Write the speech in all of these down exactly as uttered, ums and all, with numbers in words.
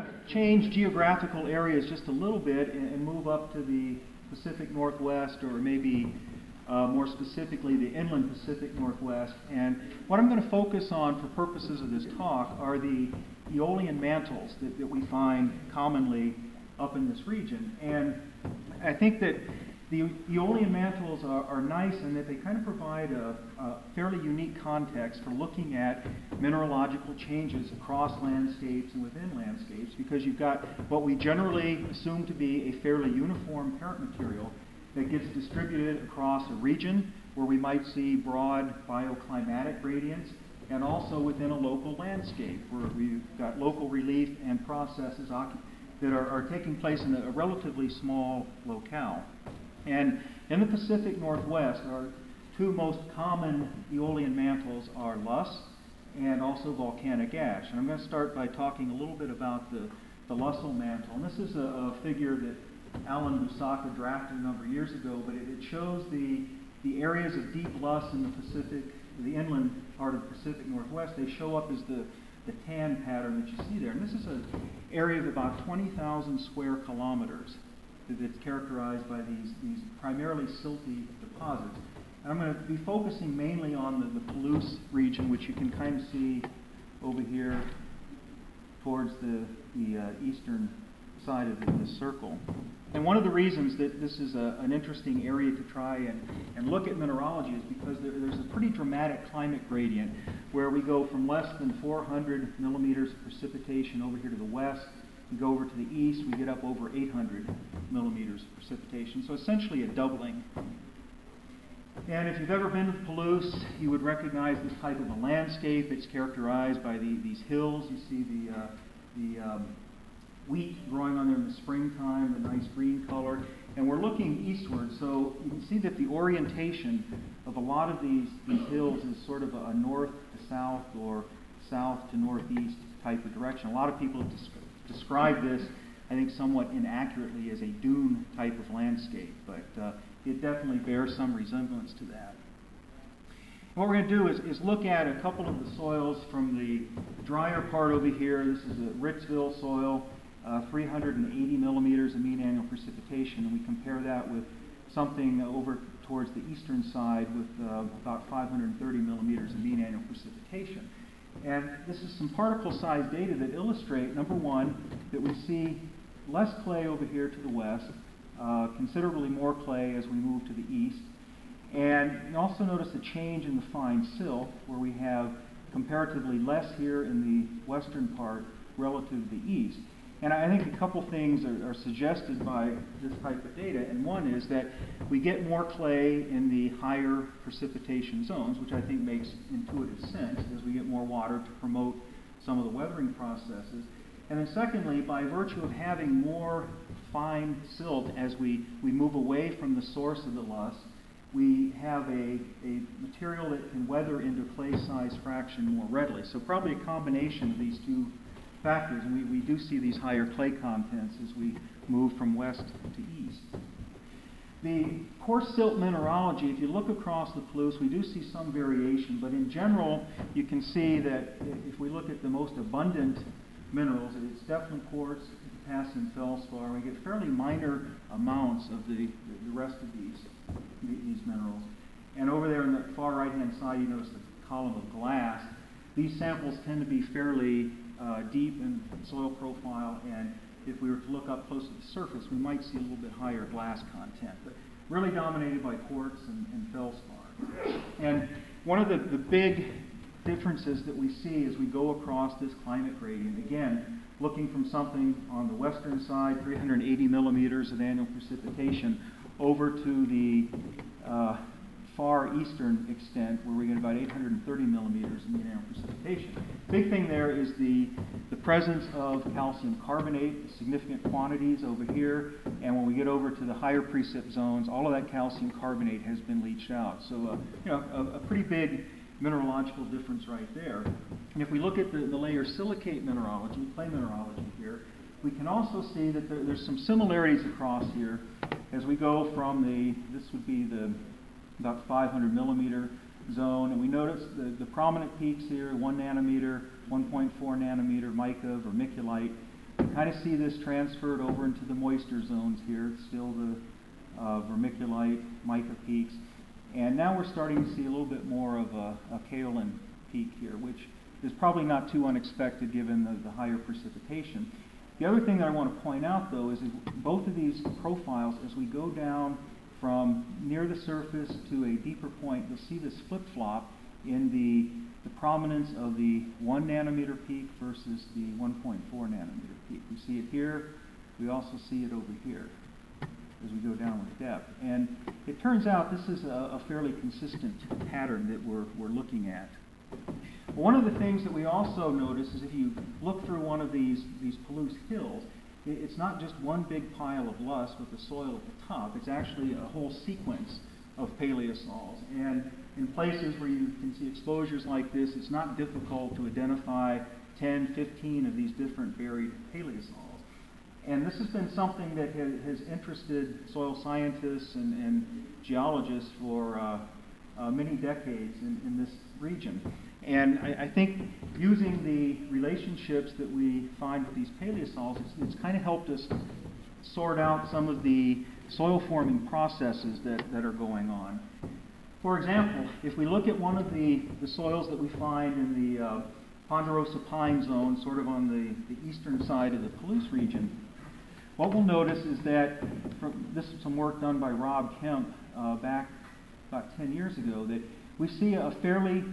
to change geographical areas just a little bit and, and move up to the Pacific Northwest, or maybe uh, more specifically the inland Pacific Northwest. And what I'm going to focus on for purposes of this talk are the Aeolian mantles that, that we find commonly up in this region. And I think that the Aeolian mantles are, are nice in that they kind of provide a, a fairly unique context for looking at mineralogical changes across landscapes and within landscapes, because you've got what we generally assume to be a fairly uniform parent material that gets distributed across a region where we might see broad bioclimatic gradients, and also within a local landscape where we've got local relief and processes that are, are taking place in a, a relatively small locale. And in the Pacific Northwest, our two most common Aeolian mantles are loess and also volcanic ash. And I'm going to start by talking a little bit about the, the loessal mantle. And this is a, a figure that Alan Busacca drafted a number of years ago, but it, it shows the, the areas of deep loess in the Pacific, the inland part of the Pacific Northwest. They show up as the, the tan pattern that you see there. And this is an area of about twenty thousand square kilometers that's characterized by these, these primarily silty deposits. And I'm going to be focusing mainly on the, the Palouse region, which you can kind of see over here towards the, the uh, eastern side of the, the circle. And one of the reasons that this is a, an interesting area to try and, and look at mineralogy is because there, there's a pretty dramatic climate gradient where we go from less than four hundred millimeters of precipitation over here to the west. We go over to the east, we get up over eight hundred millimeters of precipitation. So essentially a doubling. And if you've ever been to Palouse, you would recognize this type of a landscape. It's characterized by the, these hills. You see the, uh, the um, wheat growing on there in the springtime, the nice green color. And we're looking eastward, so you can see that the orientation of a lot of these, these hills is sort of a, a north to south or south to northeast type of direction. A lot of people des- describe this, I think, somewhat inaccurately as a dune type of landscape, but uh, it definitely bears some resemblance to that. What we're going to do is, is look at a couple of the soils from the drier part over here. This is a Ritzville soil, uh, three hundred eighty millimeters of mean annual precipitation, and we compare that with something over towards the eastern side with uh, about five hundred thirty millimeters of mean annual precipitation. And this is some particle size data that illustrate, number one, that we see less clay over here to the west, uh, considerably more clay as we move to the east. And you also notice a change in the fine silt, where we have comparatively less here in the western part relative to the east. And I think a couple things are, are suggested by this type of data. And one is that we get more clay in the higher precipitation zones, which I think makes intuitive sense as we get more water to promote some of the weathering processes. And then secondly, by virtue of having more fine silt as we, we move away from the source of the loess, we have a, a material that can weather into clay size fraction more readily. So probably a combination of these two factors, and we, we do see these higher clay contents as we move from west to east. The coarse silt mineralogy, if you look across the Palouse, we do see some variation, but in general, you can see that if we look at the most abundant minerals, it's definitely quartz, potassium, feldspar. We get fairly minor amounts of the, the rest of these, these minerals. And over there on the far right-hand side, you notice the column of glass. These samples tend to be fairly uh, deep in soil profile, and if we were to look up close to the surface, we might see a little bit higher glass content, but really dominated by quartz and, and feldspar. And one of the, the big differences that we see as we go across this climate gradient, again, looking from something on the western side, three hundred eighty millimeters of annual precipitation, over to the uh, far eastern extent, where we get about eight hundred thirty millimeters of mean annual precipitation. Big thing there is the, the presence of calcium carbonate, significant quantities over here, and when we get over to the higher precip zones, all of that calcium carbonate has been leached out. So, uh, you know, a, a pretty big mineralogical difference right there. And if we look at the, the layer silicate mineralogy, clay mineralogy here, we can also see that there, there's some similarities across here as we go from the, this would be the about five hundred millimeter zone, and we notice the, the prominent peaks here, one nanometer, one point four nanometer mica, vermiculite, kind of see this transferred over into the moisture zones here. It's still the uh, vermiculite, mica peaks. And now we're starting to see a little bit more of a, a kaolin peak here, which is probably not too unexpected given the, the higher precipitation. The other thing that I want to point out, though, is that both of these profiles, as we go down from near the surface to a deeper point, you'll see this flip-flop in the, the prominence of the one nanometer peak versus the one point four nanometer peak. We see it here. We also see it over here as we go down with depth. And it turns out this is a, a fairly consistent pattern that we're, we're looking at. One of the things that we also notice is if you look through one of these, these Palouse hills, it, it's not just one big pile of loess with the soil at the top. It's actually a whole sequence of paleosols. And in places where you can see exposures like this, it's not difficult to identify ten, fifteen of these different buried paleosols. And this has been something that has, has interested soil scientists and, and geologists for uh, uh, many decades in, in this region. And I, I think using the relationships that we find with these paleosols, it's, it's kind of helped us sort out some of the soil forming processes that, that are going on. For example, if we look at one of the, the soils that we find in the uh, Ponderosa Pine Zone, sort of on the, the eastern side of the Palouse region, what we'll notice is that, from, this is some work done by Rob Kemp uh, back about ten years ago, that we see a fairly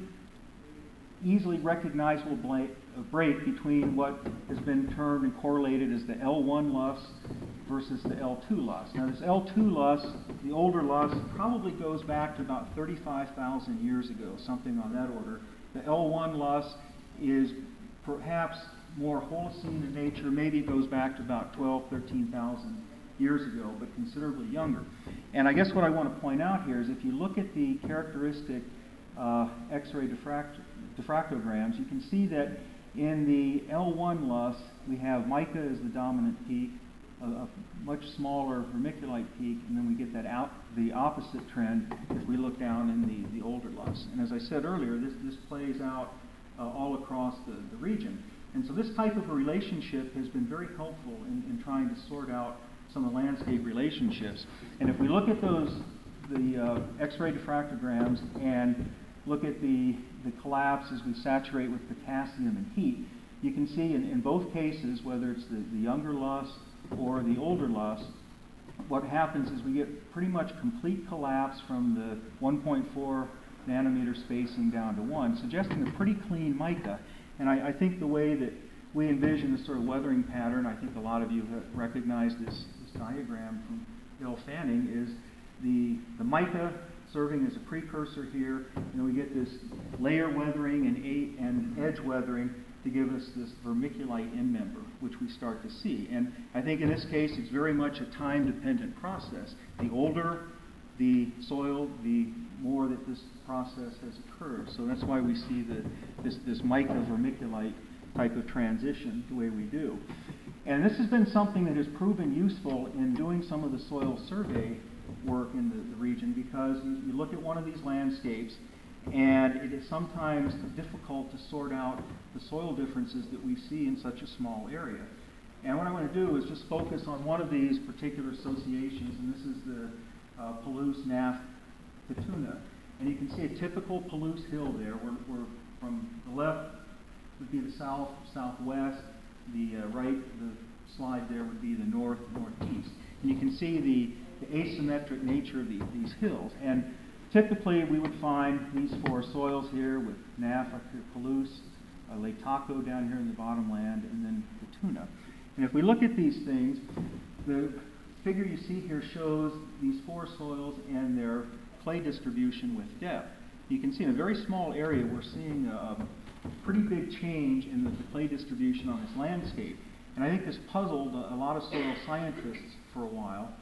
easily recognizable break between what has been termed and correlated as the L one loess versus the L two loess. Now this L two loess, the older loess, probably goes back to about thirty-five thousand years ago, something on that order. The L one loess is perhaps more Holocene in nature. Maybe it goes back to about twelve, thirteen thousand years ago, but considerably younger. And I guess what I want to point out here is if you look at the characteristic uh, X-ray diffract diffractograms, you can see that in the L one loess, we have mica as the dominant peak, a, a much smaller vermiculite peak, and then we get that out the opposite trend if we look down in the, the older loess. And as I said earlier, this, this plays out uh, all across the, the region. And so this type of a relationship has been very helpful in, in trying to sort out some of the landscape relationships. And if we look at those, the uh, X-ray diffractograms and look at the, the collapse as we saturate with potassium and heat, you can see in, in both cases, whether it's the, the younger loess or the older loess, what happens is we get pretty much complete collapse from the one point four nanometer spacing down to one, suggesting a pretty clean mica. And I, I think the way that we envision this sort of weathering pattern, I think a lot of you have recognized this, this diagram from Bill Fanning, is the, the mica serving as a precursor here, and then we get this layer weathering and, a, and edge weathering to give us this vermiculite end member, which we start to see. And I think in this case, it's very much a time-dependent process. The older the soil, the more that this process has occurred. So that's why we see the, this, this mica vermiculite type of transition the way we do. And this has been something that has proven useful in doing some of the soil survey work in the, the region, because you, you look at one of these landscapes and it is sometimes difficult to sort out the soil differences that we see in such a small area. And what I want to do is just focus on one of these particular associations, and this is the uh, Palouse Nath Tatuna. And you can see a typical Palouse hill there, where, where from the left would be the south, southwest, the uh, right, the slide there would be the north, northeast. And you can see the, the asymmetric nature of the, these hills. And typically we would find these four soils here with Nath up here, Palouse, uh, Lake Taco down here in the bottomland, and then Tatuna. And if we look at these things, the figure you see here shows these four soils and their clay distribution with depth. You can see in a very small area we're seeing a pretty big change in the, the clay distribution on this landscape. And I think this puzzled a, a lot of soil scientists for a while.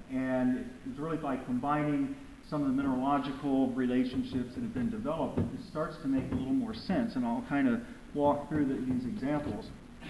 And it was really by combining some of the mineralogical relationships that have been developed that this starts to make a little more sense. And I'll kind of walk through the, these examples.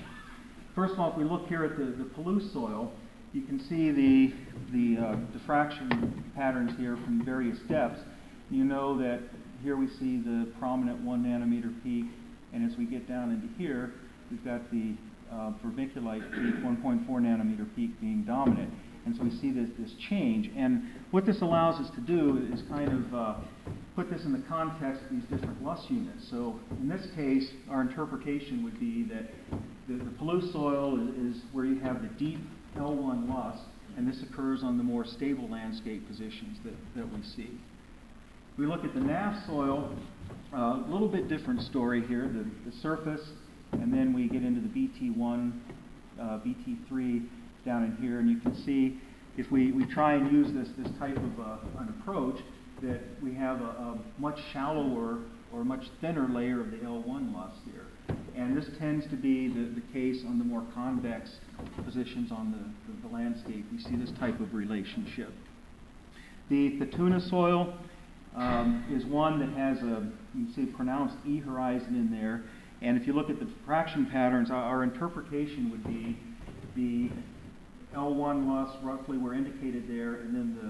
First of all, if we look here at the, the Palouse soil, you can see the, the uh, diffraction patterns here from various depths. You know that here we see the prominent one nanometer peak, and as we get down into here, we've got the uh, vermiculite peak, one point four nanometer peak being dominant. And so we see this, this change. And what this allows us to do is kind of uh, put this in the context of these different L U S units. So in this case, our interpretation would be that the, the Palouse soil is, is where you have the deep L one L U S, and this occurs on the more stable landscape positions that, that we see. We look at the N A F soil, a uh, little bit different story here, the, the surface, and then we get into the B T one, uh, B T three down in here, and you can see if we, we try and use this, this type of uh, an approach, that we have a, a much shallower or much thinner layer of the L one L U S here. And this tends to be the, the case on the more convex positions on the, the, the landscape. We see this type of relationship. The, the tuna soil um, is one that has a, you can see, pronounced E horizon in there. And if you look at the diffraction patterns, our, our interpretation would be the L one L U S roughly were indicated there, and then the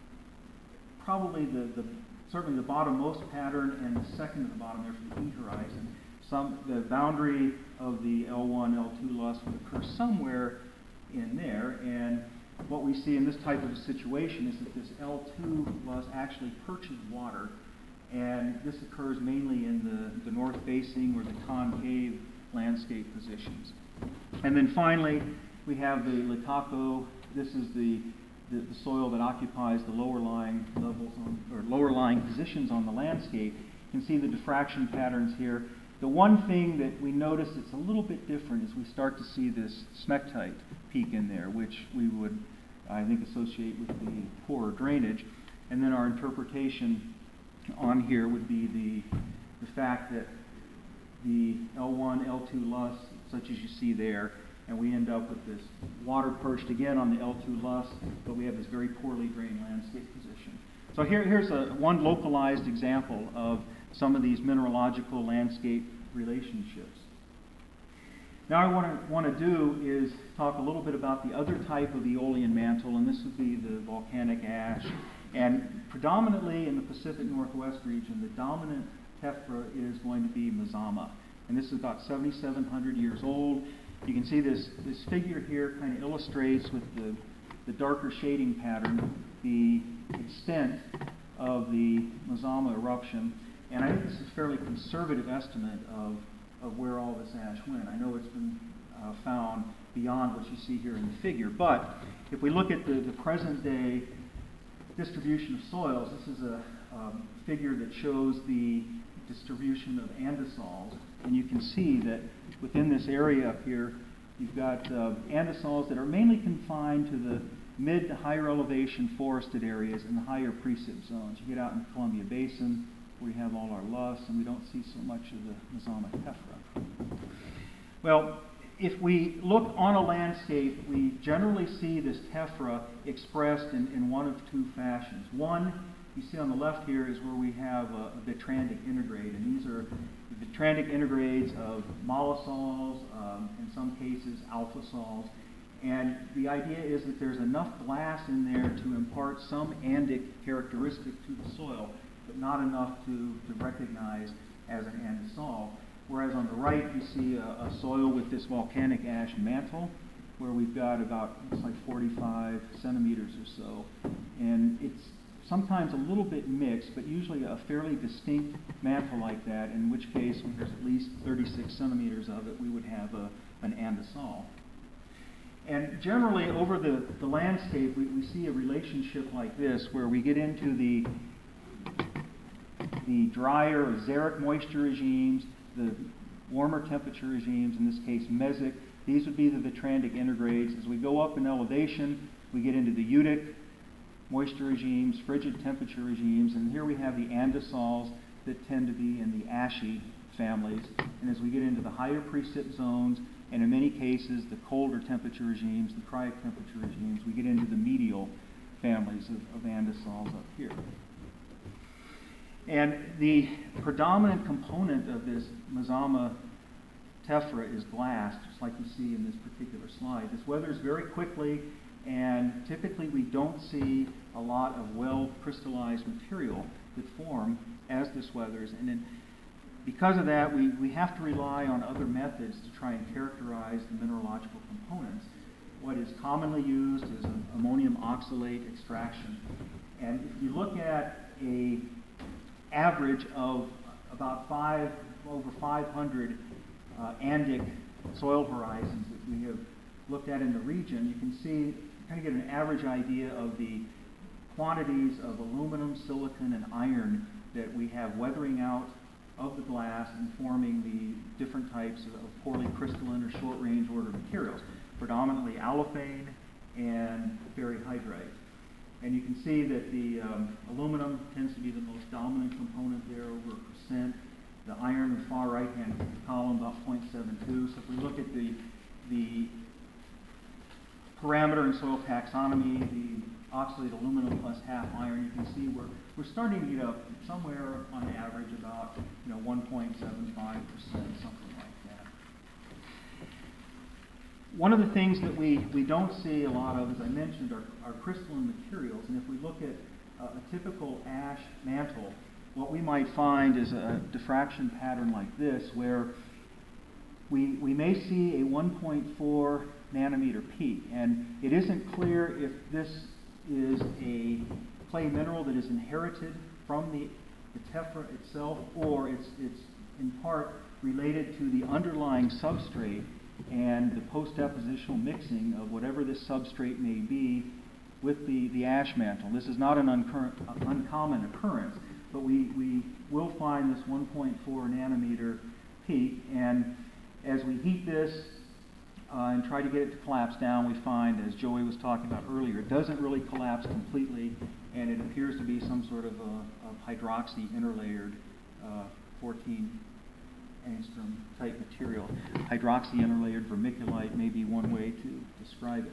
probably the, the certainly the bottommost pattern and the second at the bottom there for the E horizon. Some the boundary of the L one, L two L U S would occur somewhere in there, and what we see in this type of a situation is that this L two L U S actually perches water, and this occurs mainly in the, the north facing or the concave landscape positions. And then finally, we have the Litaco. This is the, the, the soil that occupies the lower lying levels on, or lower lying positions on the landscape. You can see the diffraction patterns here. The one thing that we notice that's a little bit different is we start to see this smectite peak in there, which we would, I think, associate with the poorer drainage. And then our interpretation on here would be the, the fact that the L one, L two L U S, such as you see there, and we end up with this water perched again on the L two L U S, but we have this very poorly drained landscape position. So here, here's a, one localized example of some of these mineralogical landscape relationships. Now what I want to do is talk a little bit about the other type of aeolian mantle, and this would be the volcanic ash. And predominantly in the Pacific Northwest region, the dominant tephra is going to be Mazama. And this is about seventy-seven hundred years old. You can see this, this figure here kind of illustrates with the, the darker shading pattern the extent of the Mazama eruption. And I think this is a fairly conservative estimate of, of where all this ash went. I know it's been uh, found beyond what you see here in the figure. But if we look at the, the present day distribution of soils, this is a um, figure that shows the distribution of andesols. And you can see that within this area up here, you've got uh, andesols that are mainly confined to the mid to higher elevation forested areas and the higher precip zones. You get out in the Columbia Basin, where we have all our L U S, and we don't see so much of the Mazama tephra. Well, if we look on a landscape, we generally see this tephra expressed in, in one of two fashions. One, you see on the left here, is where we have a, a vitrandic intergrade, and these are the vitrandic intergrades of mollisols, um, in some cases alpha sols. And the idea is that there's enough glass in there to impart some andic characteristic to the soil, but not enough to, to recognize as an andesol. Whereas on the right, you see a, a soil with this volcanic ash mantle, where we've got about, it's like forty-five centimeters or so. And it's sometimes a little bit mixed, but usually a fairly distinct mantle like that, in which case, when there's at least thirty-six centimeters of it, we would have a, an andesol. And generally, over the, the landscape, we, we see a relationship like this, where we get into the, the drier or xeric moisture regimes, the warmer temperature regimes, in this case mesic. These would be the vitrandic intergrades. As we go up in elevation, we get into the Utic moisture regimes, frigid temperature regimes, and here we have the andesols that tend to be in the ashy families. And as we get into the higher precip zones, and in many cases the colder temperature regimes, the cryo temperature regimes, we get into the medial families of, of andesols up here. And the predominant component of this Mazama tephra is glass, just like you see in this particular slide. This weathers very quickly, and typically we don't see a lot of well crystallized material that form as this weathers. And in because of that, we, we have to rely on other methods to try and characterize the mineralogical components. What is commonly used is an ammonium oxalate extraction. And if you look at a average of about five, over five hundred uh, Andic soil horizons that we have looked at in the region, you can see, kind of get an average idea of the quantities of aluminum, silicon, and iron that we have weathering out of the glass and forming the different types of poorly crystalline or short-range order materials, predominantly allophane and ferrihydrite. And you can see that the um, aluminum tends to be the most dominant component there, over a percent. The iron in the far right-hand column, about zero point seven two. So if we look at the, the parameter in soil taxonomy, the oxalate aluminum plus half iron, you can see we're, we're starting to get up somewhere on average about, you know, one point seven five percent, something like that. One of the things that we, we don't see a lot of, as I mentioned, are, are crystalline materials. And if we look at uh, a typical ash mantle, what we might find is a diffraction pattern like this, where we, we may see a one point four nanometer peak. And it isn't clear if this is a clay mineral that is inherited from the, the tephra itself, or it's, it's in part related to the underlying substrate and the post-depositional mixing of whatever this substrate may be with the, the ash mantle. This is not an uncurrent, uh, uncommon occurrence, but we, we will find this one point four nanometer peak, and as we heat this uh, and try to get it to collapse down, we find, as Joey was talking about earlier, it doesn't really collapse completely, and it appears to be some sort of, a, of hydroxy interlayered uh, fourteen angstrom type material. Hydroxy interlayered vermiculite may be one way to describe it.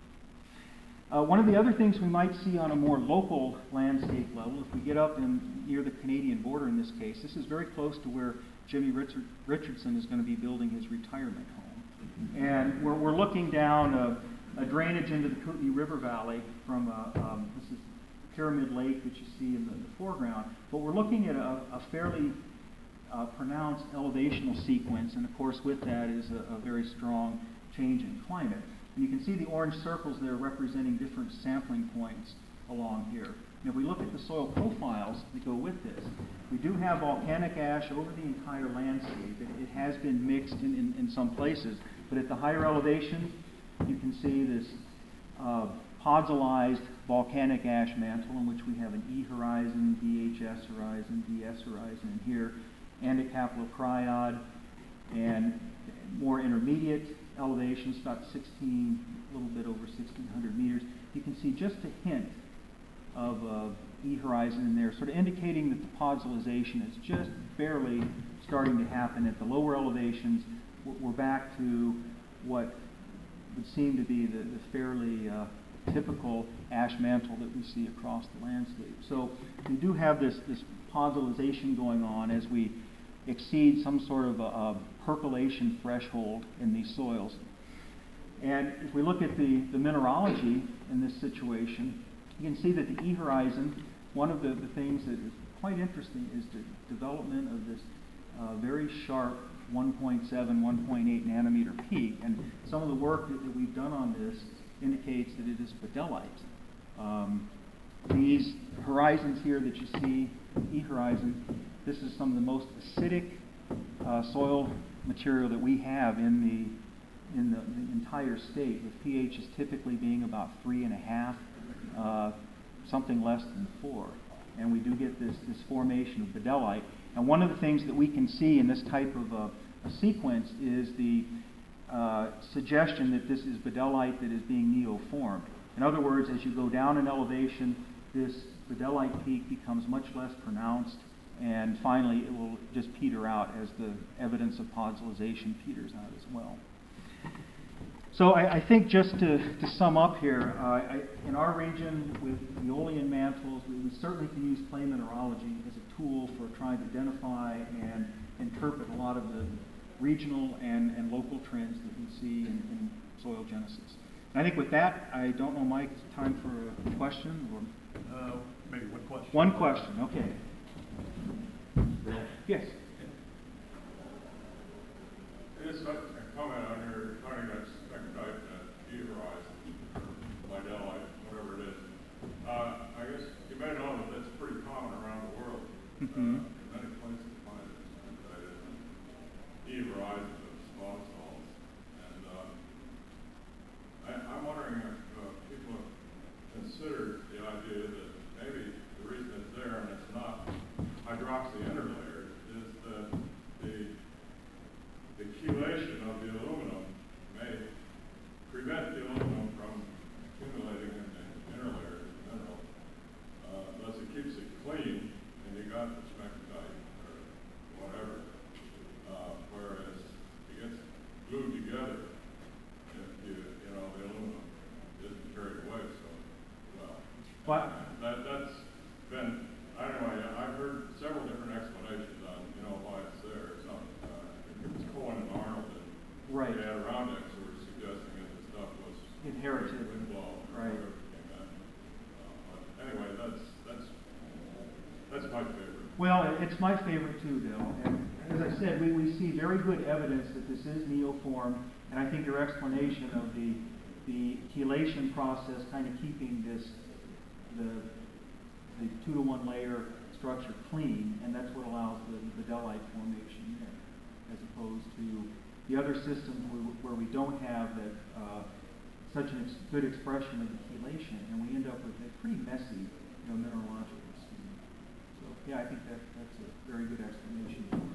Uh, one of the other things we might see on a more local landscape level, if we get up in, near the Canadian border in this case, this is very close to where Jimmy Richard, Richardson is going to be building his retirement home. And we're, we're looking down a, a drainage into the Kootenai River Valley from, a, um, this is Pyramid Lake that you see in the, the foreground, but we're looking at a, a fairly uh, pronounced elevational sequence, and of course with that is a, a very strong change in climate. And you can see the orange circles there representing different sampling points along here. And if we look at the soil profiles that go with this, we do have volcanic ash over the entire landscape. It, it has been mixed in, in, in some places, but at the higher elevation, you can see this uh, podzolized volcanic ash mantle in which we have an E horizon, D H S horizon, D S horizon in here, andicaplocriod, and more intermediate elevations, about sixteen, a little bit over sixteen hundred meters. You can see just a hint of uh, E horizon in there, sort of indicating that the podzolization is just barely starting to happen at the lower elevations. We're back to what would seem to be the, the fairly uh, typical ash mantle that we see across the landscape. So we do have this, this podzolization going on as we exceed some sort of a, a percolation threshold in these soils. And if we look at the, the mineralogy in this situation, you can see that the E horizon, one of the, the things that is quite interesting is the development of this uh, very sharp one point seven, one point eight nanometer peak. And some of the work that, that we've done on this indicates that it is badellite. Um, these horizons here that you see, E horizon, this is some of the most acidic uh, soil material that we have in the in the, the entire state, with pHs typically being about three and a half, uh, something less than four. And we do get this, this formation of badellite. And one of the things that we can see in this type of a, a sequence is the uh, suggestion that this is badellite that is being neoformed. In other words, as you go down in elevation, this badellite peak becomes much less pronounced, and finally it will just peter out as the evidence of podzolization peters out as well. So I, I think just to, to sum up here, uh, I, in our region with aeolian mantles, we, we certainly can use clay mineralogy as a tool for trying to identify and interpret a lot of the regional and, and local trends that we see in, in soil genesis. And I think with that, I don't know, Mike, it's time for a question? Or uh, maybe one question. One question, okay. Yes? But That, that's been, I don't know, I- I've heard several different explanations on, you know, why it's there. It's not, uh, it's Cohen and Arnold and Right. the Adirondacks who were suggesting that the stuff was Inherited. windblown or Right. whatever became that. Uh, but anyway, that's, that's, that's my favorite. Well, it's my favorite too, Bill. And as I said, we, we see very good evidence that this is neoform, and I think your explanation of the the chelation process kind of keeping this the the two to one layer structure clean, and that's what allows the, the dellite formation there, as opposed to the other systems where, where we don't have that uh, such a ex good expression of the chelation, and we end up with a pretty messy, you know, mineralogical scheme. So yeah, I think that that's a very good explanation.